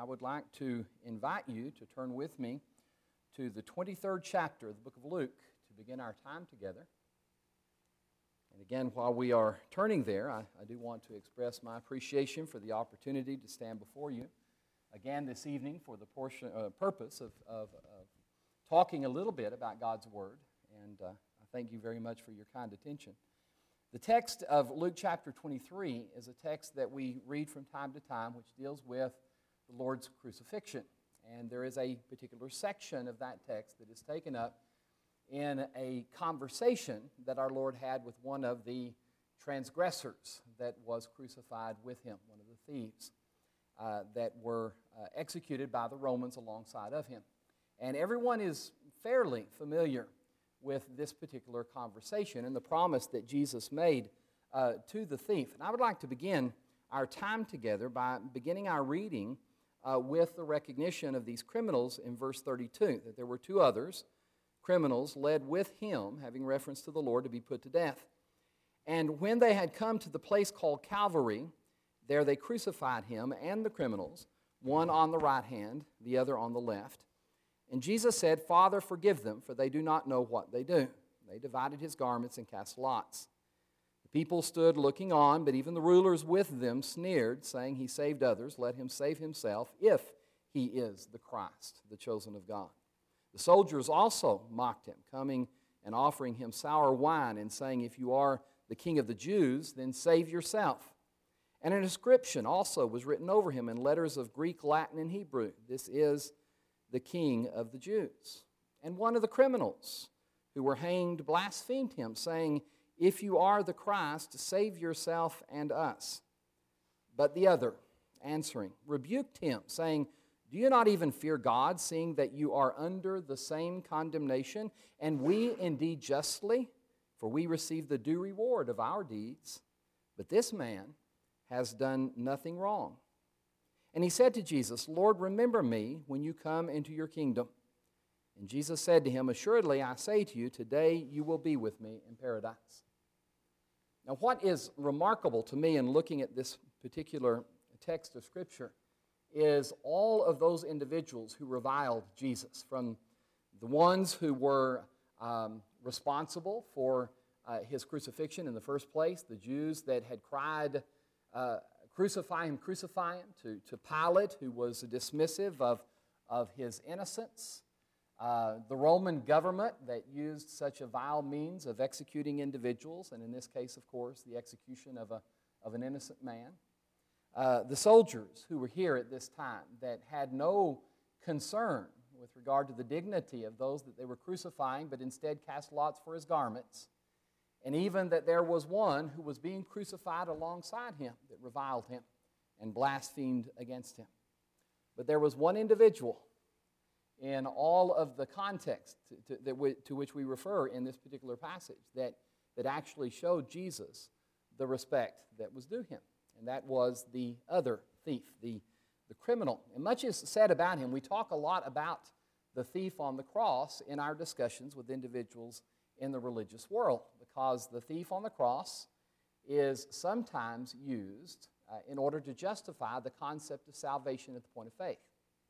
would like to invite you to turn with me to the 23rd chapter of the book of Luke to begin our time together. And again, while we are turning there, I do want to express my appreciation for the opportunity to stand before you again this evening for the purpose of talking a little bit about God's Word. And I thank you very much for your kind attention. The text of Luke chapter 23 is a text that we read from time to time which deals with the Lord's crucifixion. And there is a particular section of that text that is taken up in a conversation that our Lord had with one of the transgressors that was crucified with him, one of the thieves that were executed by the Romans alongside of him. And everyone is fairly familiar with this particular conversation and the promise that Jesus made to the thief. And I would like to begin our time together by beginning our reading with the recognition of these criminals in verse 32, that there were two others, criminals, led with him, having reference to the Lord, to be put to death. And when they had come to the place called Calvary, there they crucified him and the criminals, one on the right hand, the other on the left. And Jesus said, "Father, forgive them, for they do not know what they do." They divided his garments and cast lots. The people stood looking on, but even the rulers with them sneered, saying, "He saved others, let him save himself, if he is the Christ, the chosen of God." The soldiers also mocked him, coming and offering him sour wine, and saying, "If you are the king of the Jews, then save yourself." And an inscription also was written over him in letters of Greek, Latin, and Hebrew, "This is the King of the Jews." And one of the criminals who were hanged blasphemed him, saying, "If you are the Christ, save yourself and us." But the other, answering, rebuked him, saying, "Do you not even fear God, seeing that you are under the same condemnation? And we indeed justly, for we receive the due reward of our deeds. But this man has done nothing wrong." And he said to Jesus, "Lord, remember me when you come into your kingdom." And Jesus said to him, "Assuredly, I say to you, today you will be with me in paradise." Now, what is remarkable to me in looking at this particular text of Scripture is all of those individuals who reviled Jesus, from the ones who were responsible for his crucifixion in the first place, the Jews that had cried, "Crucify him, crucify him," to Pilate, who was dismissive of his innocence, the Roman government that used such a vile means of executing individuals, and in this case, of course, the execution of an innocent man, the soldiers who were here at this time that had no concern with regard to the dignity of those that they were crucifying, but instead cast lots for his garments, and even that there was one who was being crucified alongside him that reviled him and blasphemed against him. But there was one individual in all of the context to which we refer in this particular passage that actually showed Jesus the respect that was due him, and that was the other thief, the criminal. And much is said about him. We talk a lot about the thief on the cross in our discussions with individuals in the religious world, because the thief on the cross is sometimes used in order to justify the concept of salvation at the point of faith.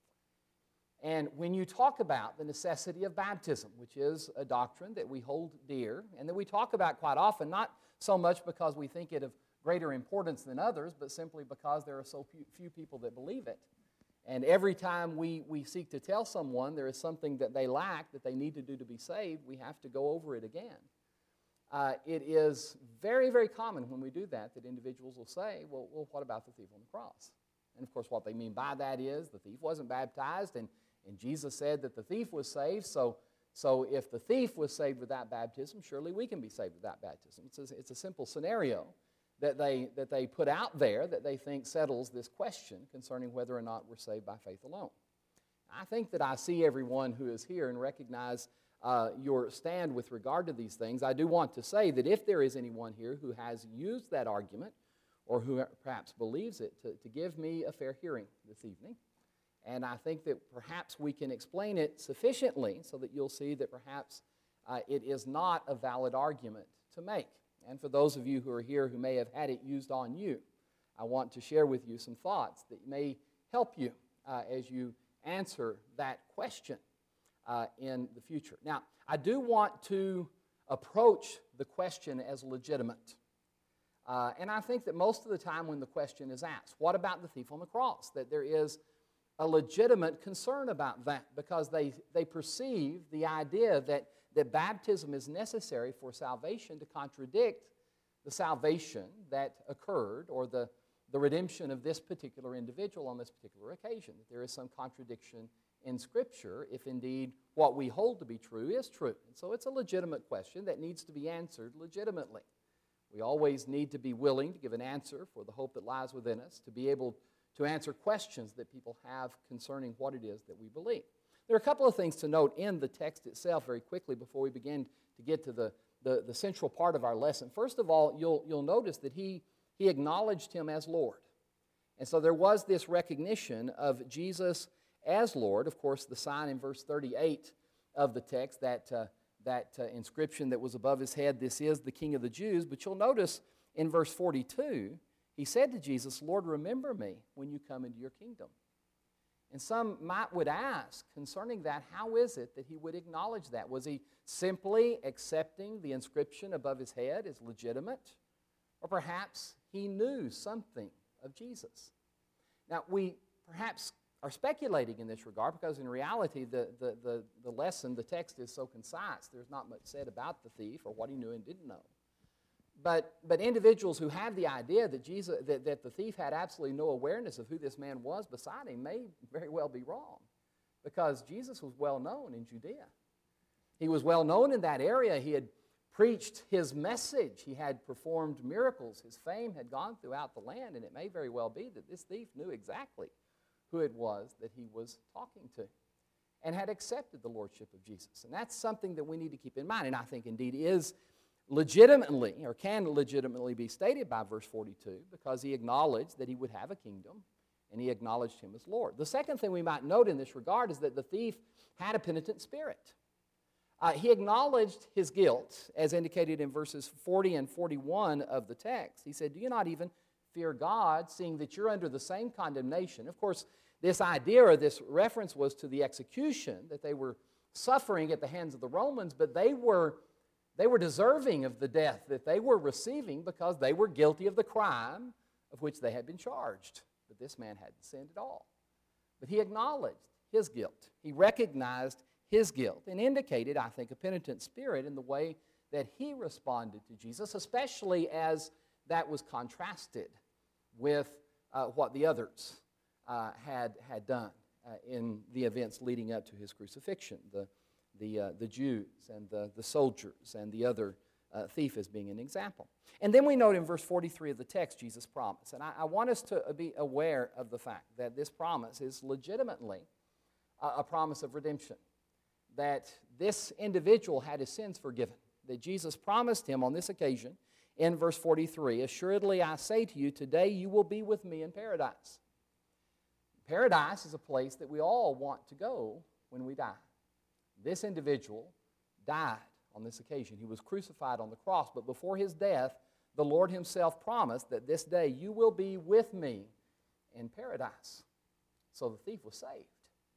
And when you talk about the necessity of baptism, which is a doctrine that we hold dear and that we talk about quite often, not so much because we think it of greater importance than others, but simply because there are so few people that believe it. And every time we seek to tell someone there is something that they lack, that they need to do to be saved, we have to go over it again. It is very, very common when we do that individuals will say, well, what about the thief on the cross? And of course, what they mean by that is the thief wasn't baptized, and Jesus said that the thief was saved, so if the thief was saved without baptism, surely we can be saved without baptism. It's a simple scenario that they put out there that they think settles this question concerning whether or not we're saved by faith alone. I think that I see everyone who is here and recognize your stand with regard to these things. I do want to say that if there is anyone here who has used that argument or who perhaps believes it, to give me a fair hearing this evening. And I think that perhaps we can explain it sufficiently so that you'll see that perhaps it is not a valid argument to make. And for those of you who are here who may have had it used on you, I want to share with you some thoughts that may help you as you answer that question in the future. Now, I do want to approach the question as legitimate. And I think that most of the time when the question is asked, what about the thief on the cross? That there is a legitimate concern about that because they perceive the idea that baptism is necessary for salvation to contradict the salvation that occurred or the redemption of this particular individual on this particular occasion. That there is some contradiction in Scripture if indeed what we hold to be true is true. And so it's a legitimate question that needs to be answered legitimately. We always need to be willing to give an answer for the hope that lies within us, to be able to answer questions that people have concerning what it is that we believe. There are a couple of things to note in the text itself very quickly before we begin to get to the central part of our lesson. First of all, you'll notice that he acknowledged him as Lord. And so there was this recognition of Jesus as Lord. Of course, the sign in verse 38 of the text, that inscription that was above his head, "This is the King of the Jews." But you'll notice in verse 42, he said to Jesus, "Lord, remember me when you come into your kingdom." And some would ask concerning that, how is it that he would acknowledge that? Was he simply accepting the inscription above his head as legitimate? Or perhaps he knew something of Jesus. Now, we perhaps are speculating in this regard because in reality the lesson, the text is so concise. There's not much said about the thief or what he knew and didn't know. But individuals who have the idea that the thief had absolutely no awareness of who this man was beside him may very well be wrong, because Jesus was well known in Judea. He was well known in that area. He had preached his message. He had performed miracles. His fame had gone throughout the land, and it may very well be that this thief knew exactly who it was that he was talking to and had accepted the lordship of Jesus. And that's something that we need to keep in mind, and I think indeed is legitimately, or can legitimately be stated by verse 42, because he acknowledged that he would have a kingdom, and he acknowledged him as Lord. The second thing we might note in this regard is that the thief had a penitent spirit. He acknowledged his guilt, as indicated in verses 40 and 41 of the text. He said, "Do you not even fear God, seeing that you're under the same condemnation?" Of course, this idea or this reference was to the execution, that they were suffering at the hands of the Romans, but they were deserving of the death that they were receiving because they were guilty of the crime of which they had been charged. But this man hadn't sinned at all. But he acknowledged his guilt. He recognized his guilt and indicated, I think, a penitent spirit in the way that he responded to Jesus, especially as that was contrasted with what the others had done in the events leading up to his crucifixion. The Jews and the soldiers and the other thief as being an example. And then we note in verse 43 of the text Jesus' promise. And I want us to be aware of the fact that this promise is legitimately a promise of redemption. That this individual had his sins forgiven. That Jesus promised him on this occasion in verse 43, "Assuredly I say to you, today you will be with me in paradise." Paradise is a place that we all want to go when we die. This individual died on this occasion. He was crucified on the cross, but before his death, the Lord himself promised that this day you will be with me in paradise. So the thief was saved.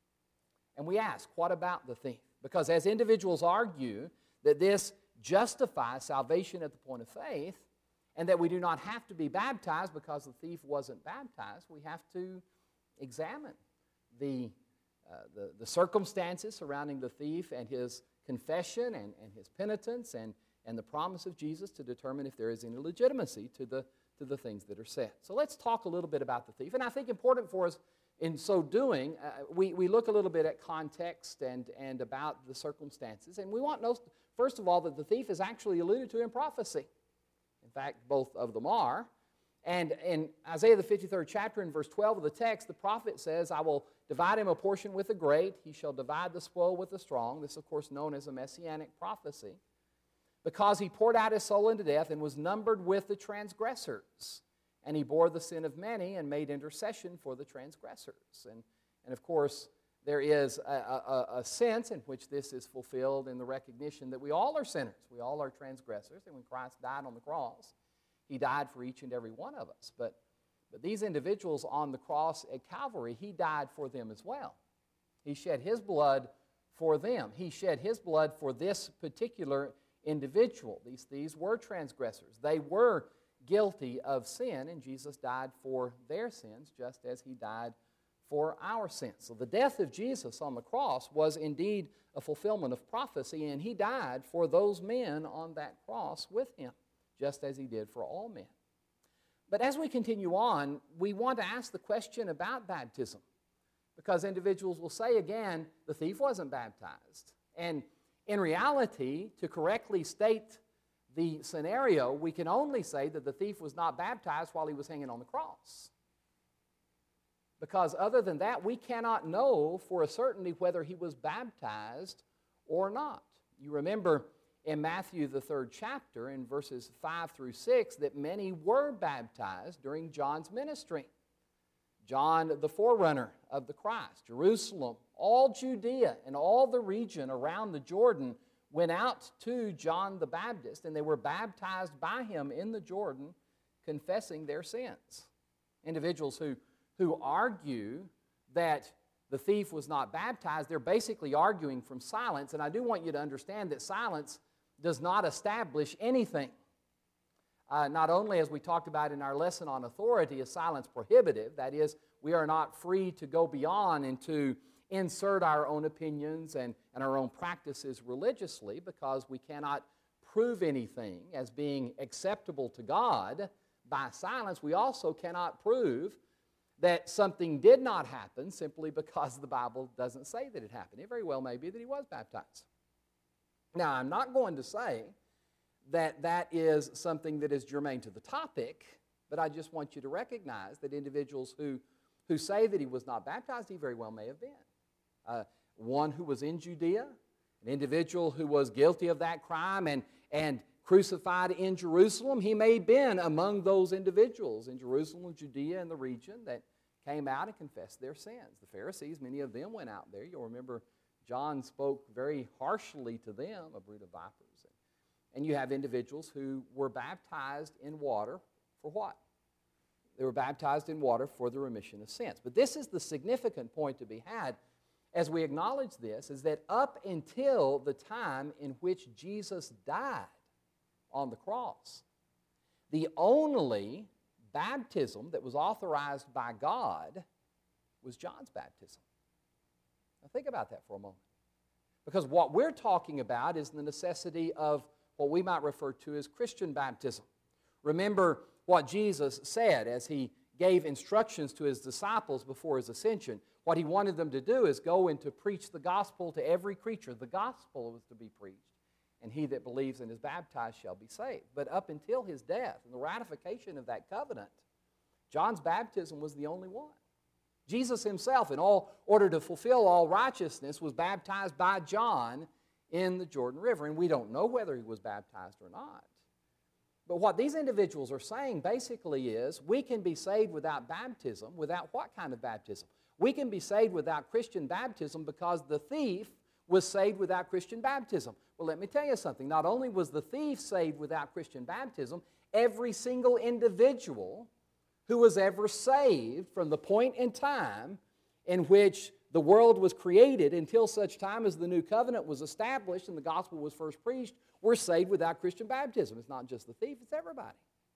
And we ask, what about the thief? Because as individuals argue that this justifies salvation at the point of faith, and that we do not have to be baptized because the thief wasn't baptized, we have to examine the circumstances surrounding the thief and his confession and his penitence and the promise of Jesus to determine if there is any legitimacy to the things that are said. So let's talk a little bit about the thief. And I think important for us in so doing, we look a little bit at context and about the circumstances. And we want to know, first of all, that the thief is actually alluded to in prophecy. In fact, both of them are. And in Isaiah the 53rd chapter, in verse 12 of the text, the prophet says, "I will divide him a portion with the great. He shall divide the spoil with the strong." This, of course, known as a messianic prophecy. "Because he poured out his soul into death and was numbered with the transgressors. And he bore the sin of many and made intercession for the transgressors." And of course, there is a sense in which this is fulfilled in the recognition that we all are sinners. We all are transgressors. And when Christ died on the cross, he died for each and every one of us. But But these individuals on the cross at Calvary, he died for them as well. He shed his blood for them. He shed his blood for this particular individual. These thieves were transgressors. They were guilty of sin, and Jesus died for their sins just as he died for our sins. So the death of Jesus on the cross was indeed a fulfillment of prophecy, and he died for those men on that cross with him, just as he did for all men. But as we continue on, we want to ask the question about baptism, because individuals will say again, the thief wasn't baptized. And in reality, to correctly state the scenario, we can only say that the thief was not baptized while he was hanging on the cross. Because other than that, we cannot know for a certainty whether he was baptized or not. You remember in Matthew, the 3rd chapter, in verses 5 through 6, that many were baptized during John's ministry. John, the forerunner of the Christ, Jerusalem, all Judea, and all the region around the Jordan went out to John the Baptist, and they were baptized by him in the Jordan, confessing their sins. Individuals who argue that the thief was not baptized, they're basically arguing from silence, and I do want you to understand that silence does not establish anything. Not only, as we talked about in our lesson on authority, is silence prohibitive, that is, we are not free to go beyond and to insert our own opinions and our own practices religiously, because we cannot prove anything as being acceptable to God by silence. We also cannot prove that something did not happen simply because the Bible doesn't say that it happened. It very well may be that he was baptized. Now, I'm not going to say that that is something that is germane to the topic, but I just want you to recognize that individuals who say that he was not baptized, he very well may have been. One who was in Judea, an individual who was guilty of that crime and crucified in Jerusalem, he may have been among those individuals in Jerusalem, Judea, and the region that came out and confessed their sins. The Pharisees, many of them went out there. You'll remember John spoke very harshly to them, a brood of vipers. And you have individuals who were baptized in water for what? They were baptized in water for the remission of sins. But this is the significant point to be had as we acknowledge this, is that up until the time in which Jesus died on the cross, the only baptism that was authorized by God was John's baptism. Now think about that for a moment. Because what we're talking about is the necessity of what we might refer to as Christian baptism. Remember what Jesus said as he gave instructions to his disciples before his ascension. What he wanted them to do is go and to preach the gospel to every creature. The gospel was to be preached, and he that believes and is baptized shall be saved. But up until his death and the ratification of that covenant, John's baptism was the only one. Jesus himself, in order to fulfill all righteousness, was baptized by John in the Jordan River. And we don't know whether he was baptized or not. But what these individuals are saying basically is we can be saved without baptism. Without what kind of baptism? We can be saved without Christian baptism because the thief was saved without Christian baptism. Well, let me tell you something. Not only was the thief saved without Christian baptism, every single individual who was ever saved from the point in time in which the world was created until such time as the new covenant was established and the gospel was first preached, were saved without Christian baptism. It's not just the thief, it's everybody.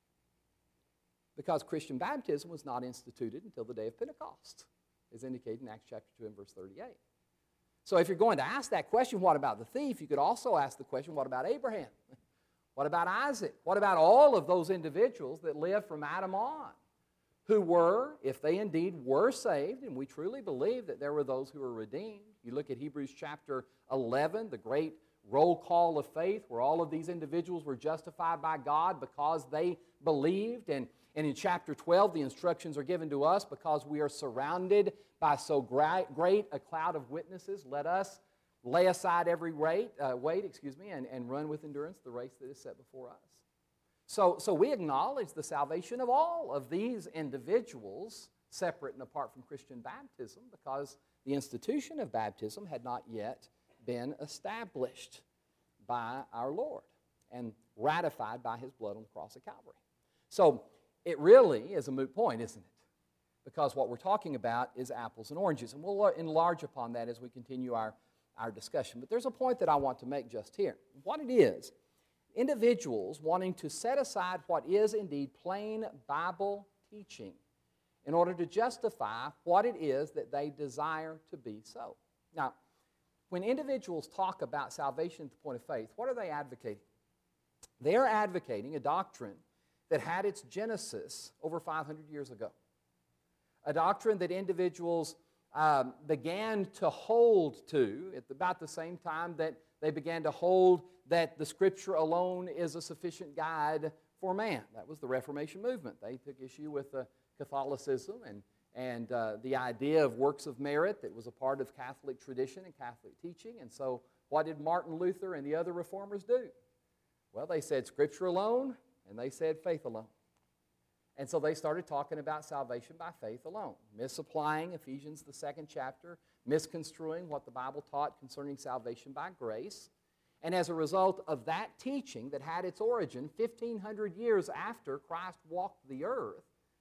Because Christian baptism was not instituted until the day of Pentecost, as indicated in Acts chapter 2 and verse 38. So if you're going to ask that question, what about the thief, you could also ask the question, what about Abraham? What about Isaac? What about all of those individuals that lived from Adam on, who were, if they indeed were saved, and we truly believe that there were those who were redeemed. You look at Hebrews chapter 11, the great roll call of faith, where all of these individuals were justified by God because they believed. And in chapter 12, the instructions are given to us because we are surrounded by so great a cloud of witnesses. Let us lay aside every weight, and run with endurance the race that is set before us. So we acknowledge the salvation of all of these individuals, separate and apart from Christian baptism, because the institution of baptism had not yet been established by our Lord and ratified by his blood on the cross of Calvary. So it really is a moot point, isn't it? Because what we're talking about is apples and oranges. And we'll enlarge upon that as we continue our discussion. But there's a point that I want to make just here. What it is, individuals wanting to set aside what is indeed plain Bible teaching in order to justify what it is that they desire to be so. Now, when individuals talk about salvation at the point of faith, what are they advocating? They are advocating a doctrine that had its genesis over 500 years ago. A doctrine that individuals began to hold to at about the same time that they began to hold that the Scripture alone is a sufficient guide for man. That was the Reformation movement. They took issue with Catholicism and the idea of works of merit that was a part of Catholic tradition and Catholic teaching. And so what did Martin Luther and the other reformers do? Well, they said Scripture alone, and they said faith alone. And so they started talking about salvation by faith alone, misapplying Ephesians, the 2nd chapter, misconstruing what the Bible taught concerning salvation by grace. And as a result of that teaching that had its origin 1,500 years after Christ walked the earth,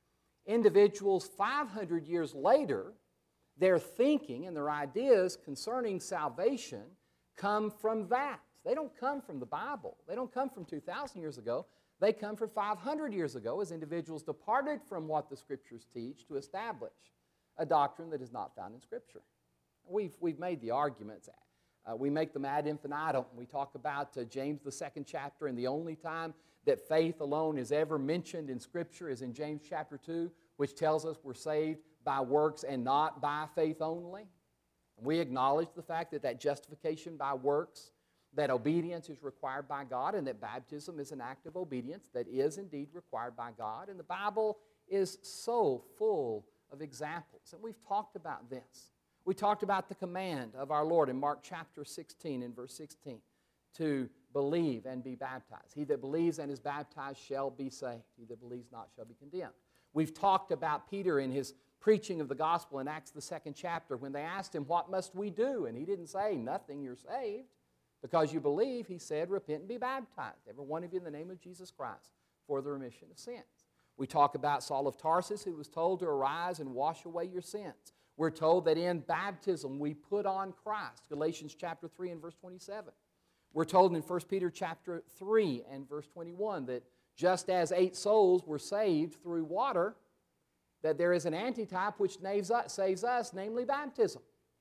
individuals 500 years later, their thinking and their ideas concerning salvation come from that. They don't come from the Bible. They don't come from 2,000 years ago. They come from 500 years ago as individuals departed from what the Scriptures teach to establish a doctrine that is not found in Scripture. We've made the arguments. We make them ad infinitum. We talk about James, the 2nd chapter, and the only time that faith alone is ever mentioned in Scripture is in James chapter 2, which tells us we're saved by works and not by faith only. We acknowledge the fact that justification by works, that obedience is required by God, and that baptism is an act of obedience that is indeed required by God. And the Bible is so full of examples. And we've talked about this. We talked about the command of our Lord in Mark chapter 16 and verse 16 to believe and be baptized. He that believes and is baptized shall be saved. He that believes not shall be condemned. We've talked about Peter in his preaching of the gospel in Acts the 2nd chapter when they asked him, what must we do? And he didn't say, nothing, you're saved. Because you believe, he said, repent and be baptized, every one of you in the name of Jesus Christ, for the remission of sins. We talk about Saul of Tarsus, who was told to arise and wash away your sins. We're told that in baptism we put on Christ, Galatians chapter 3 and verse 27. We're told in 1 Peter chapter 3 and verse 21 that just as 8 souls were saved through water, that there is an antitype which saves us, namely baptism.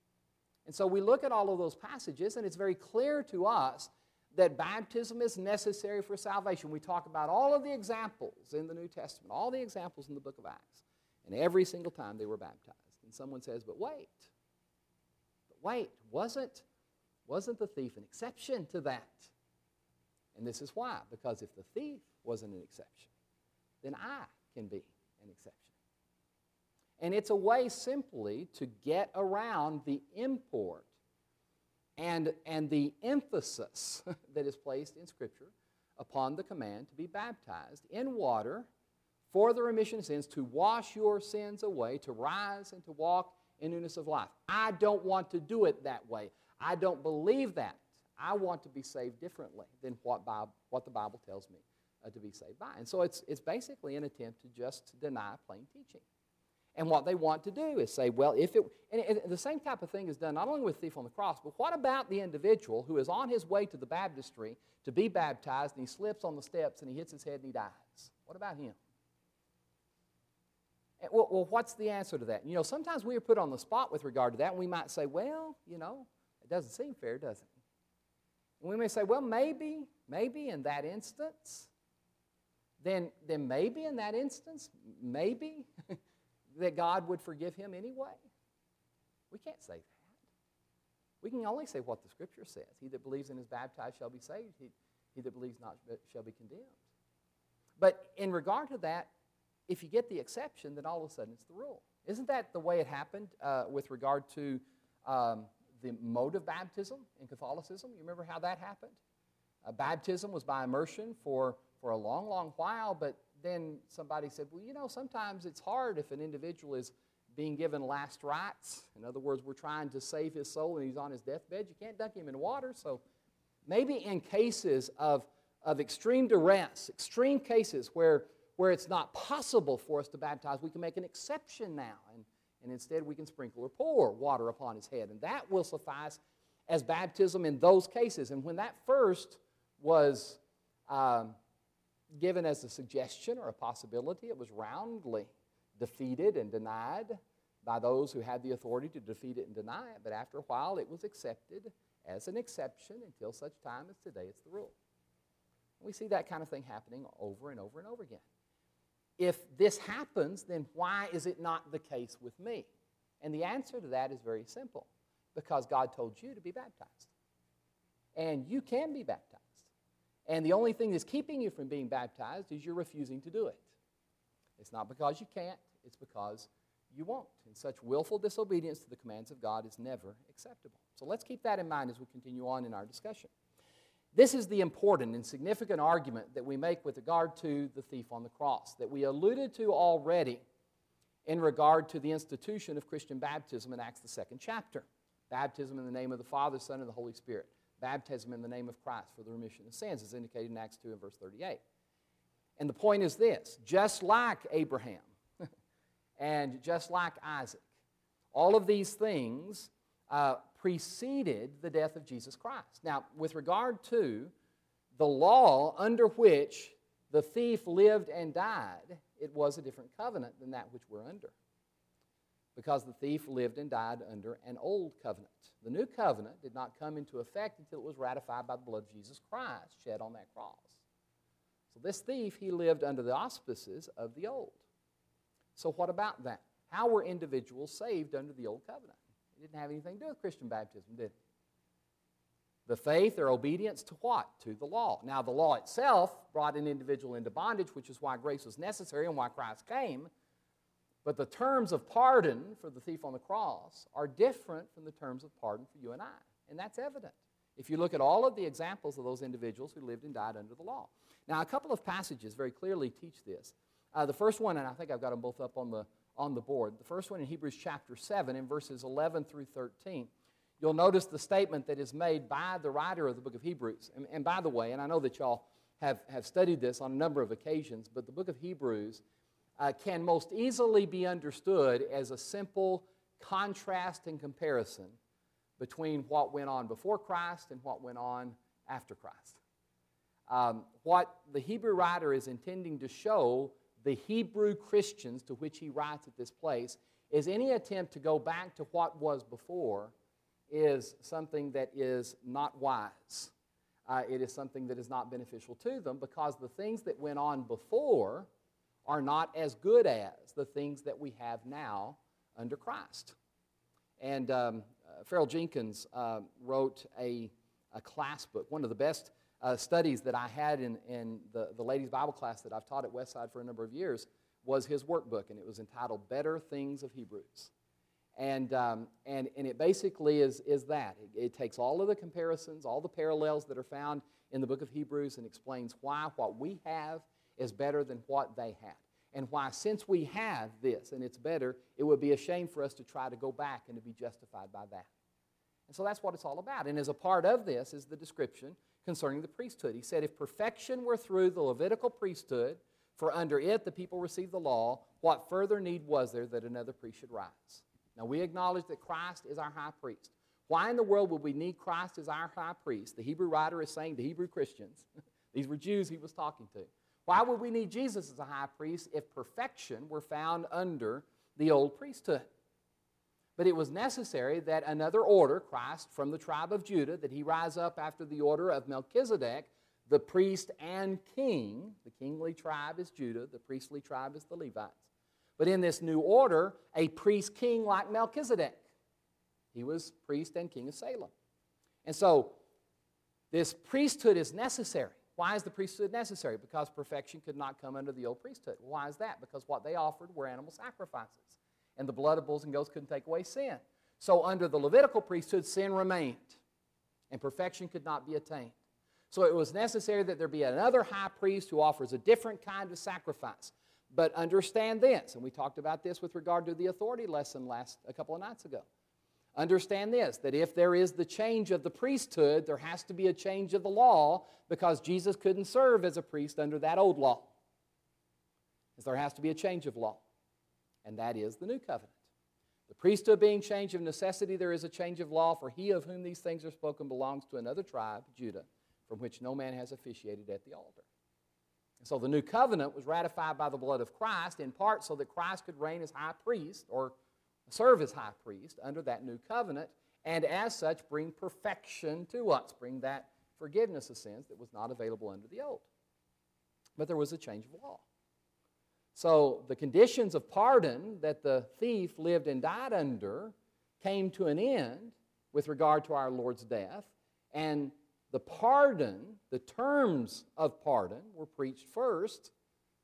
And so we look at all of those passages, and it's very clear to us that baptism is necessary for salvation. We talk about all of the examples in the New Testament, all the examples in the book of Acts, and every single time they were baptized. And someone says, but wait, wasn't the thief an exception to that? And this is why, because if the thief wasn't an exception, then I can be an exception. And it's a way simply to get around the import and the emphasis that is placed in Scripture upon the command to be baptized in water for the remission of sins, to wash your sins away, to rise and to walk in newness of life. I don't want to do it that way. I don't believe that. I want to be saved differently than what the Bible tells me to be saved by. And so it's basically an attempt to just deny plain teaching. And what they want to do is say, well, and the same type of thing is done not only with the thief on the cross, but what about the individual who is on his way to the baptistry to be baptized, and he slips on the steps and he hits his head and he dies? What about him? Well, what's the answer to that? Sometimes we are put on the spot with regard to that, and we might say, well, it doesn't seem fair, does it? And we may say, well, maybe in that instance, then maybe in that instance, maybe that God would forgive him anyway. We can't say that. We can only say what the Scripture says. He that believes and is baptized shall be saved. He that believes not shall be condemned. But in regard to that, if you get the exception, then all of a sudden it's the rule. Isn't that the way it happened with regard to the mode of baptism in Catholicism? You remember how that happened? Baptism was by immersion for a long, long while, but then somebody said, well, sometimes it's hard if an individual is being given last rites. In other words, we're trying to save his soul and he's on his deathbed. You can't dunk him in water. So maybe in cases of extreme duress, extreme cases where where it's not possible for us to baptize, we can make an exception now. And instead we can sprinkle or pour water upon his head. And that will suffice as baptism in those cases. And when that first was given as a suggestion or a possibility, it was roundly defeated and denied by those who had the authority to defeat it and deny it. But after a while, it was accepted as an exception until such time as today it's the rule. We see that kind of thing happening over and over and over again. If this happens, then why is it not the case with me? And the answer to that is very simple. Because God told you to be baptized. And you can be baptized. And the only thing that's keeping you from being baptized is you're refusing to do it. It's not because you can't, it's because you won't. And such willful disobedience to the commands of God is never acceptable. So let's keep that in mind as we continue on in our discussion. This is the important and significant argument that we make with regard to the thief on the cross, that we alluded to already in regard to the institution of Christian baptism in Acts the 2nd chapter. Baptism in the name of the Father, Son, and the Holy Spirit. Baptism in the name of Christ for the remission of sins, as indicated in Acts 2 and verse 38. And the point is this: just like Abraham and just like Isaac, all of these things preceded the death of Jesus Christ. Now, with regard to the law under which the thief lived and died, it was a different covenant than that which we're under, because the thief lived and died under an old covenant. The new covenant did not come into effect until it was ratified by the blood of Jesus Christ shed on that cross. So this thief, he lived under the auspices of the old. So what about that? How were individuals saved under the old covenant? It didn't have anything to do with Christian baptism, did it? The faith or obedience to what? To the law. Now, the law itself brought an individual into bondage, which is why grace was necessary and why Christ came. But the terms of pardon for the thief on the cross are different from the terms of pardon for you and I. And that's evident if you look at all of the examples of those individuals who lived and died under the law. Now, a couple of passages very clearly teach this. The first one, and I think I've got them both up on the board. The first one in Hebrews chapter 7 in verses 11 through 13. You'll notice the statement that is made by the writer of the book of Hebrews. And by the way, and I know that y'all have studied this on a number of occasions, but the book of Hebrews can most easily be understood as a simple contrast and comparison between what went on before Christ and what went on after Christ. What the Hebrew writer is intending to show the Hebrew Christians to which he writes at this place is any attempt to go back to what was before is something that is not wise. It is something that is not beneficial to them, because the things that went on before are not as good as the things that we have now under Christ. And Farrell Jenkins wrote a class book. One of the best studies that I had in the ladies' Bible class that I've taught at Westside for a number of years was his workbook, and it was entitled Better Things of Hebrews. And it basically is that. It takes all of the comparisons, all the parallels that are found in the book of Hebrews, and explains why what we have is better than what they had. And why, since we have this and it's better, it would be a shame for us to try to go back and to be justified by that. And so that's what it's all about. And as a part of this is the description concerning the priesthood. He said, if perfection were through the Levitical priesthood, for under it the people received the law, what further need was there that another priest should rise? Now, we acknowledge that Christ is our high priest. Why in the world would we need Christ as our high priest? The Hebrew writer is saying to Hebrew Christians, these were Jews he was talking to. Why would we need Jesus as a high priest if perfection were found under the old priesthood? But it was necessary that another order, Christ from the tribe of Judah, that he rise up after the order of Melchizedek, the priest and king. The kingly tribe is Judah, the priestly tribe is the Levites. But in this new order, a priest-king like Melchizedek. He was priest and king of Salem. And so, this priesthood is necessary. Why is the priesthood necessary? Because perfection could not come under the old priesthood. Why is that? Because what they offered were animal sacrifices. And the blood of bulls and goats couldn't take away sin. So under the Levitical priesthood, sin remained. And perfection could not be attained. So it was necessary that there be another high priest who offers a different kind of sacrifice. But understand this, and we talked about this with regard to the authority lesson a couple of nights ago. Understand this, that if there is the change of the priesthood, there has to be a change of the law, because Jesus couldn't serve as a priest under that old law. is there has to be a change of law, and that is the new covenant. The priesthood being changed of necessity, there is a change of law, for he of whom these things are spoken belongs to another tribe, Judah, from which no man has officiated at the altar. And so the new covenant was ratified by the blood of Christ, in part so that Christ could reign as high priest, or serve as high priest under that new covenant, and as such bring perfection to us, bring that forgiveness of sins that was not available under the old. But there was a change of law. So the conditions of pardon that the thief lived and died under came to an end with regard to our Lord's death, and the pardon, the terms of pardon, were preached first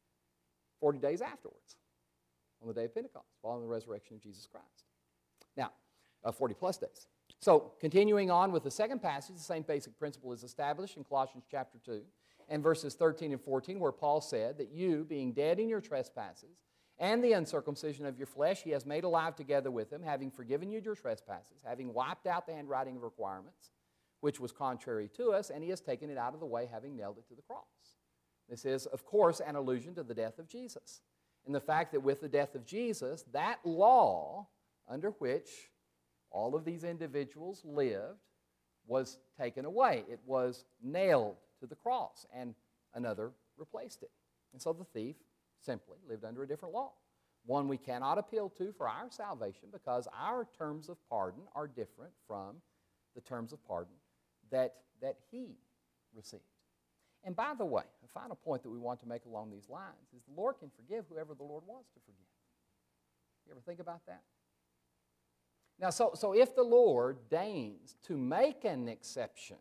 40 days afterwards, on the day of Pentecost, following the resurrection of Jesus Christ. Now, 40 plus days. So, continuing on with the second passage, the same basic principle is established in Colossians chapter 2 and verses 13 and 14, where Paul said that you, being dead in your trespasses and the uncircumcision of your flesh, he has made alive together with him, having forgiven you your trespasses, having wiped out the handwriting of requirements, which was contrary to us, and he has taken it out of the way, having nailed it to the cross. This is, of course, an allusion to the death of Jesus, and the fact that with the death of Jesus, that law under which all of these individuals lived was taken away. It was nailed to the cross, and another replaced it. And so the thief simply lived under a different law, one we cannot appeal to for our salvation, because our terms of pardon are different from the terms of pardon that he received. And by the way, a final point that we want to make along these lines is the Lord can forgive whoever the Lord wants to forgive. You ever think about that? Now, so if the Lord deigns to make an exception,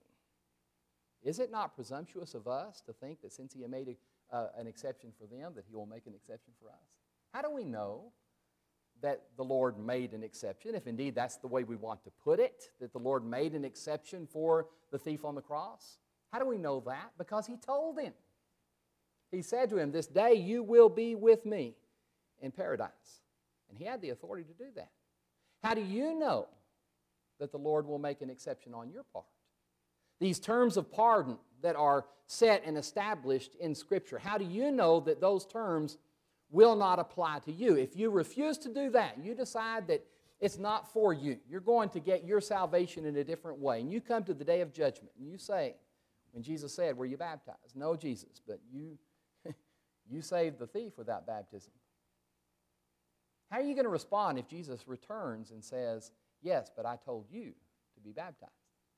is it not presumptuous of us to think that since he had made an exception for them, that he will make an exception for us? How do we know that the Lord made an exception, if indeed that's the way we want to put it, that the Lord made an exception for the thief on the cross? How do we know that? Because he told him. He said to him, "This day you will be with me in paradise." And he had the authority to do that. How do you know that the Lord will make an exception on your part? These terms of pardon that are set and established in Scripture, how do you know that those terms will not apply to you? If you refuse to do that, you decide that it's not for you, you're going to get your salvation in a different way, and you come to the day of judgment, and you say, when Jesus said, "Were you baptized?" "No, Jesus, but you saved the thief without baptism." How are you going to respond if Jesus returns and says, "Yes, but I told you to be baptized"?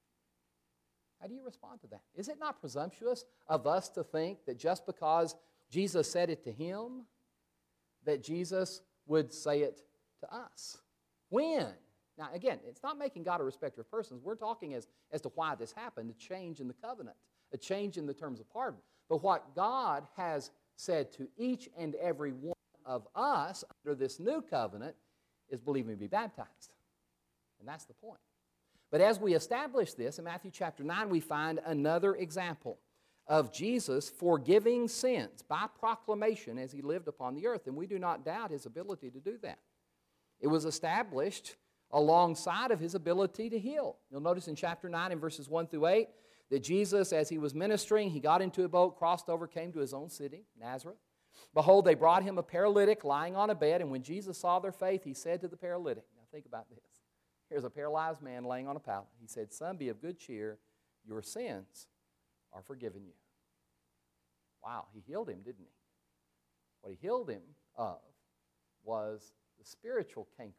How do you respond to that? Is it not presumptuous of us to think that just because Jesus said it to him, that Jesus would say it to us? When? Now, again, it's not making God a respecter of persons. We're talking as to why this happened, a change in the covenant, a change in the terms of pardon. But what God has said to each and every one of us under this new covenant is believe me, be baptized. And that's the point. But as we establish this, in Matthew chapter 9, we find another example of Jesus forgiving sins by proclamation as he lived upon the earth. And we do not doubt his ability to do that. It was established alongside of his ability to heal. You'll notice in chapter 9 in verses 1 through 8 that Jesus, as he was ministering, he got into a boat, crossed over, came to his own city, Nazareth. Behold, they brought him a paralytic lying on a bed, and when Jesus saw their faith, he said to the paralytic, now think about this. Here's a paralyzed man laying on a pallet. He said, "Son, be of good cheer, your sins are forgiven you." Wow, he healed him, didn't he? What he healed him of was the spiritual canker,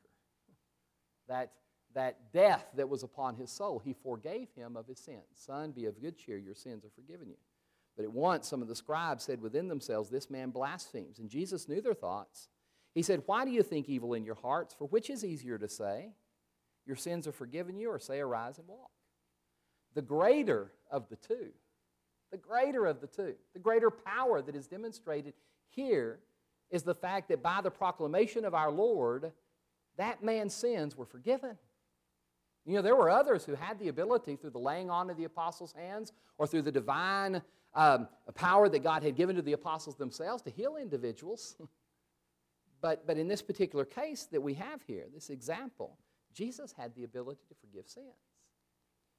that death that was upon his soul. He forgave him of his sins. "Son, be of good cheer, your sins are forgiven you." But at once some of the scribes said within themselves, "This man blasphemes." And Jesus knew their thoughts. He said, "Why do you think evil in your hearts? For which is easier to say, 'Your sins are forgiven you,' or say, 'Arise and walk'?" The greater of the two, the greater power that is demonstrated here is the fact that by the proclamation of our Lord, that man's sins were forgiven. You know, there were others who had the ability through the laying on of the apostles' hands or through the divine power that God had given to the apostles themselves to heal individuals. But in this particular case that we have here, this example, Jesus had the ability to forgive sins.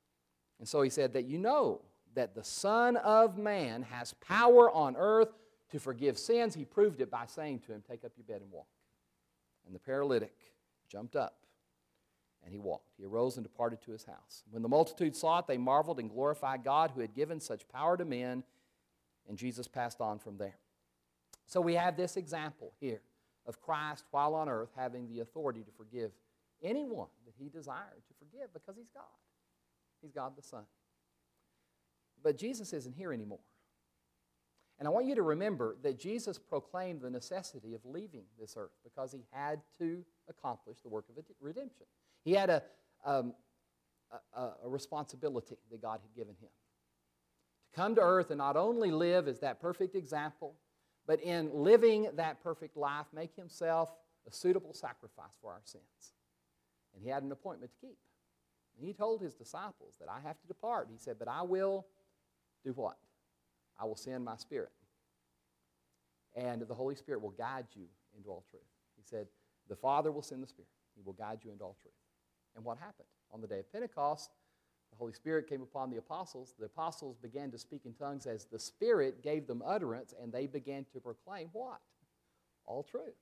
And so he said that you know that the Son of Man has power on earth to forgive sins, he proved it by saying to him, "Take up your bed and walk." And the paralytic jumped up, and he walked. He arose and departed to his house. When the multitude saw it, they marveled and glorified God, who had given such power to men, and Jesus passed on from there. So we have this example here of Christ, while on earth, having the authority to forgive anyone that he desired to forgive, because he's God. He's God the Son. But Jesus isn't here anymore. And I want you to remember that Jesus proclaimed the necessity of leaving this earth because he had to accomplish the work of redemption. He had a responsibility that God had given him. To come to earth and not only live as that perfect example, but in living that perfect life, make himself a suitable sacrifice for our sins. And he had an appointment to keep. And he told his disciples that I have to depart. He said, but I will do what? I will send my Spirit. And the Holy Spirit will guide you into all truth. He said, the Father will send the Spirit. He will guide you into all truth. And what happened? On the day of Pentecost, the Holy Spirit came upon the apostles. The apostles began to speak in tongues as the Spirit gave them utterance, and they began to proclaim what? All truth.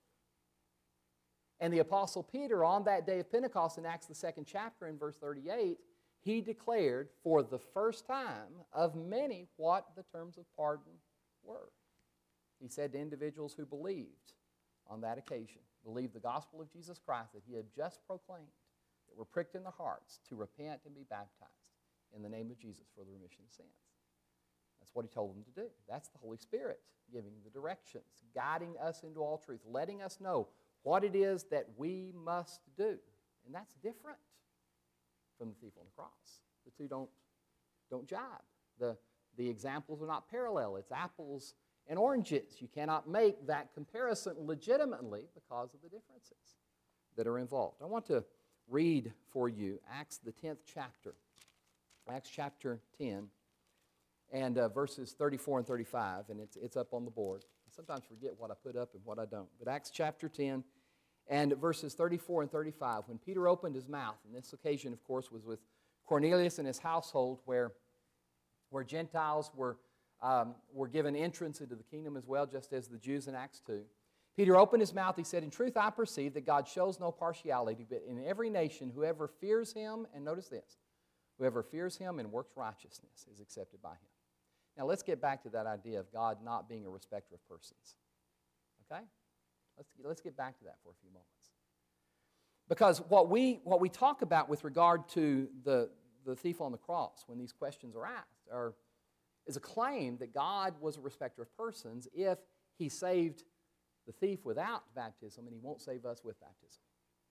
And the Apostle Peter, on that day of Pentecost, in Acts the 2nd chapter, in verse 38, he declared for the first time of many what the terms of pardon were. He said to individuals who believed on that occasion, believed the gospel of Jesus Christ that he had just proclaimed, that were pricked in the hearts to repent and be baptized in the name of Jesus for the remission of sins. That's what he told them to do. That's the Holy Spirit giving the directions, guiding us into all truth, letting us know what it is that we must do. And that's different from the thief on the cross. The two don't jibe. The examples are not parallel. It's apples and oranges. You cannot make that comparison legitimately because of the differences that are involved. I want to read for you Acts the 10th chapter. Acts chapter 10 and verses 34 and 35, and it's up on the board. I sometimes forget what I put up and what I don't. But Acts chapter 10 and verses 34 and 35, when Peter opened his mouth, and this occasion, of course, was with Cornelius and his household, where Gentiles were given entrance into the kingdom as well, just as the Jews in Acts 2. Peter opened his mouth, he said, "In truth I perceive that God shows no partiality, but in every nation whoever fears him," and notice this, "whoever fears him and works righteousness is accepted by him." Now let's get back to that idea of God not being a respecter of persons. Okay? Let's get back to that for a few moments. Because what we talk about with regard to the thief on the cross, when these questions are asked, is a claim that God was a respecter of persons if he saved the thief without baptism, and he won't save us with baptism.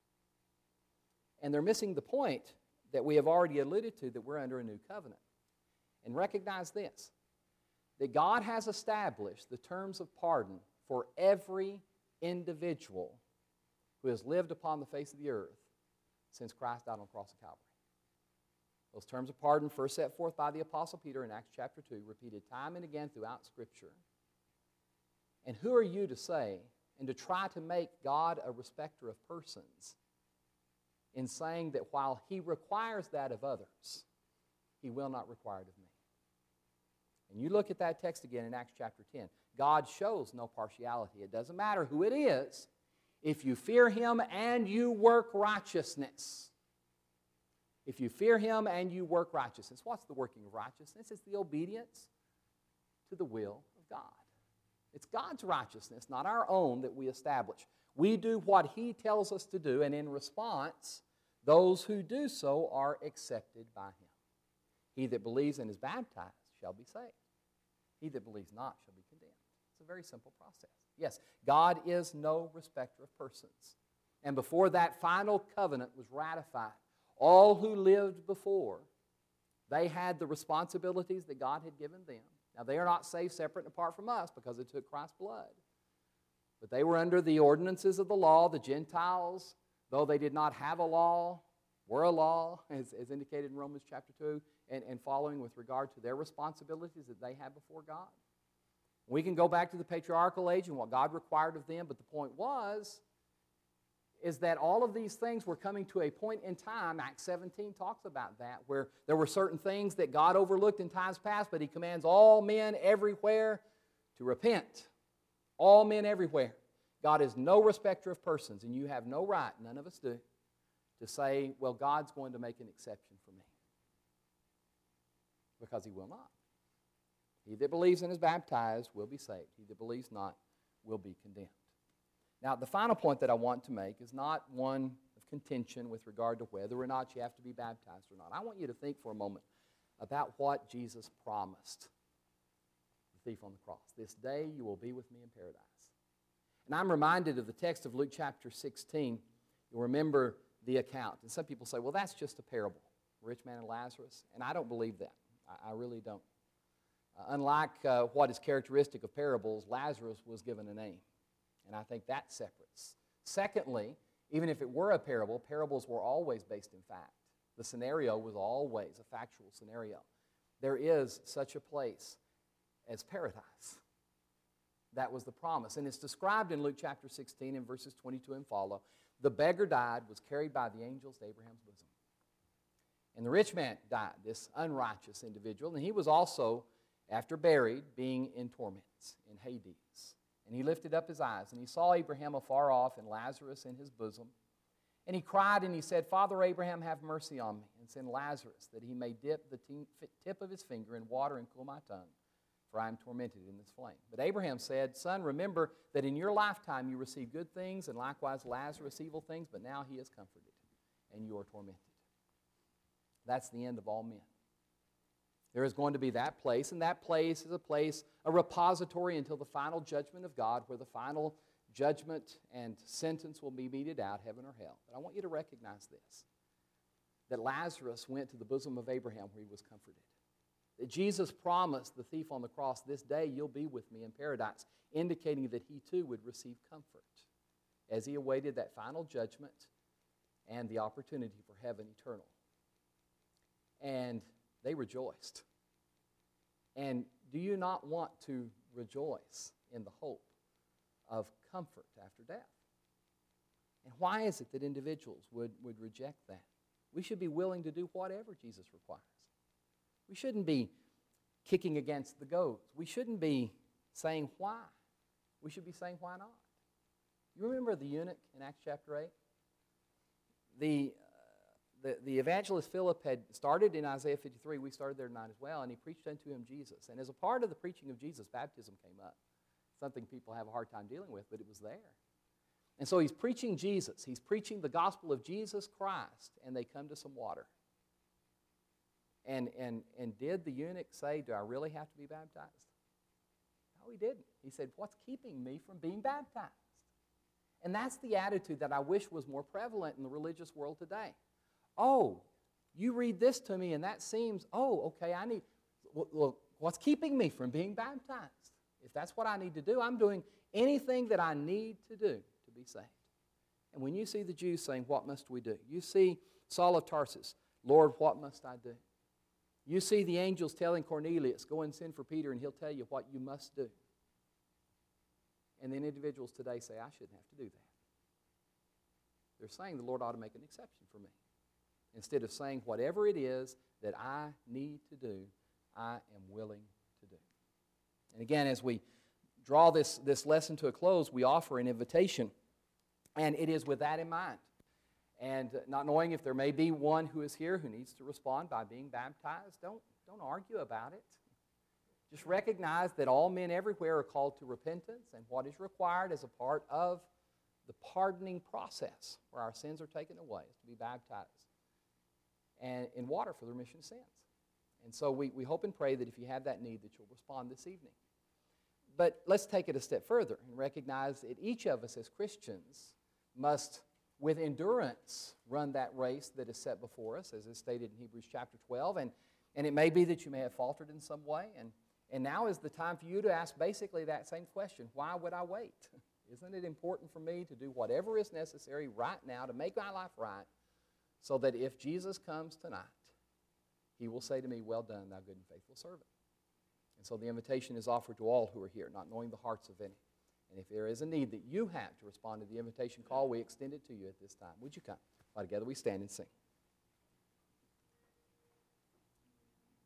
And they're missing the point that we have already alluded to, that we're under a new covenant. And recognize this, that God has established the terms of pardon for every individual who has lived upon the face of the earth since Christ died on the cross of Calvary. Those terms of pardon, first set forth by the Apostle Peter in Acts chapter 2, repeated time and again throughout Scripture. And who are you to say and to try to make God a respecter of persons in saying that while he requires that of others, he will not require it of me? And you look at that text again in Acts chapter 10. God shows no partiality. It doesn't matter who it is. If you fear him and you work righteousness. If you fear him and you work righteousness. What's the working of righteousness? It's the obedience to the will of God. It's God's righteousness, not our own, that we establish. We do what he tells us to do, and in response, those who do so are accepted by him. He that believes and is baptized shall be saved. He that believes not shall be condemned. It's a very simple process. Yes, God is no respecter of persons. And before that final covenant was ratified, all who lived before, they had the responsibilities that God had given them. Now, they are not saved separate and apart from us because it took Christ's blood. But they were under the ordinances of the law. The Gentiles, though they did not have a law, were a law, as indicated in Romans chapter 2, and following with regard to their responsibilities that they had before God. We can go back to the patriarchal age and what God required of them, but the point is that all of these things were coming to a point in time, Acts 17 talks about that, where there were certain things that God overlooked in times past, but he commands all men everywhere to repent All men everywhere. God is no respecter of persons, and you have no right, none of us do, to say, well, God's going to make an exception for me. Because He will not. He that believes and is baptized will be saved. He that believes not will be condemned. Now, the final point that I want to make is not one of contention with regard to whether or not you have to be baptized or not. I want you to think for a moment about what Jesus promised the thief on the cross. This day you will be with me in paradise. And I'm reminded of the text of Luke chapter 16. You'll remember the account. And some people say, well, that's just a parable, rich man and Lazarus. And I don't believe that. I really don't. Unlike what is characteristic of parables, Lazarus was given a name. And I think that separates. Secondly, even if it were a parable, parables were always based in fact. The scenario was always a factual scenario. There is such a place as paradise. That was the promise. And it's described in Luke chapter 16 in verses 22 and follow. The beggar died, was carried by the angels to Abraham's bosom. And the rich man died, this unrighteous individual. And he was also, after buried, being in torments in Hades. And he lifted up his eyes, and he saw Abraham afar off and Lazarus in his bosom. And he cried, and he said, Father Abraham, have mercy on me, and send Lazarus, that he may dip the tip of his finger in water and cool my tongue, for I am tormented in this flame. But Abraham said, Son, remember that in your lifetime you received good things, and likewise Lazarus evil things, but now he is comforted, and you are tormented. That's the end of all men. There is going to be that place, and that place is a place, a repository until the final judgment of God, where the final judgment and sentence will be meted out, heaven or hell. But I want you to recognize this, that Lazarus went to the bosom of Abraham where he was comforted. That Jesus promised the thief on the cross, this day you'll be with me in paradise, indicating that he too would receive comfort as he awaited that final judgment and the opportunity for heaven eternal. And they rejoiced. And do you not want to rejoice in the hope of comfort after death? And why is it that individuals would reject that? We should be willing to do whatever Jesus requires. We shouldn't be kicking against the goads. We shouldn't be saying why. We should be saying why not. You remember the eunuch in Acts chapter 8? The evangelist Philip had started in Isaiah 53. We started there tonight as well, and he preached unto him Jesus. And as a part of the preaching of Jesus, baptism came up. Something people have a hard time dealing with, but it was there. And so he's preaching Jesus. He's preaching the gospel of Jesus Christ, and they come to some water. And did the eunuch say, do I really have to be baptized? No, he didn't. He said, what's keeping me from being baptized? And that's the attitude that I wish was more prevalent in the religious world today. Oh, you read this to me and that seems, okay, well, what's keeping me from being baptized? If that's what I need to do, I'm doing anything that I need to do to be saved. And when you see the Jews saying, what must we do? You see Saul of Tarsus, Lord, what must I do? You see the angels telling Cornelius, go and send for Peter and he'll tell you what you must do. And then individuals today say, I shouldn't have to do that. They're saying the Lord ought to make an exception for me. Instead of saying whatever it is that I need to do, I am willing to do. And again, as we draw this lesson to a close, we offer an invitation. And it is with that in mind. And not knowing if there may be one who is here who needs to respond by being baptized, don't argue about it. Just recognize that all men everywhere are called to repentance, and what is required as a part of the pardoning process where our sins are taken away is to be baptized and in water for the remission of sins. And so we hope and pray that if you have that need that you'll respond this evening. But let's take it a step further and recognize that each of us as Christians must, with endurance, run that race that is set before us, as is stated in Hebrews chapter 12. And it may be that you may have faltered in some way, and now is the time for you to ask basically that same question, why would I wait? Isn't it important for me to do whatever is necessary right now to make my life right, so that if Jesus comes tonight, he will say to me, well done, thou good and faithful servant. And so the invitation is offered to all who are here, not knowing the hearts of any. And if there is a need that you have to respond to the invitation call, we extend it to you at this time. Would you come? While together we stand and sing.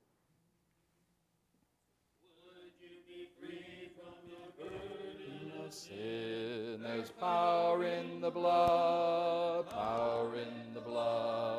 Would you be free from your burden of is power in the blood, power in the blood.